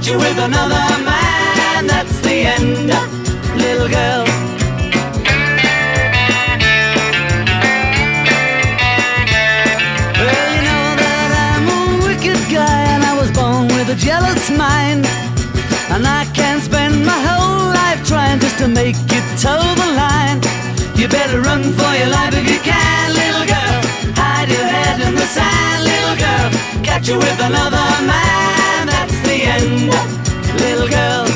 catch you with another man. That's the end, little girl. Well, you know that I'm a wicked guy, and I was born with a jealous mind, and I can't spend my whole life trying just to make you toe the line. You better run for your life if you can, little girl. Hide your head in the sand, little girl. Catch you with another man. That's the end, little girl.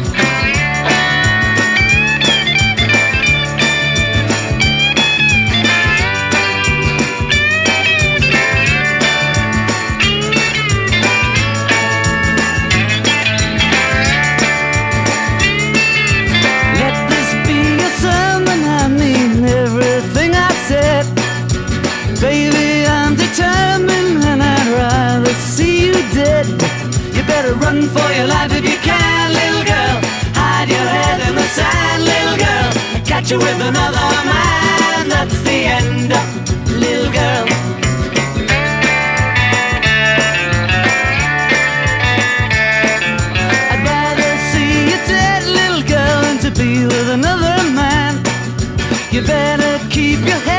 Baby, I'm determined and I'd rather see you dead. You better run for your life if you can, little girl. Hide your head in the sand, little girl. Catch you with another man. That's the end, little girl. I'd rather see you dead, little girl, than to be with another man. You better keep your head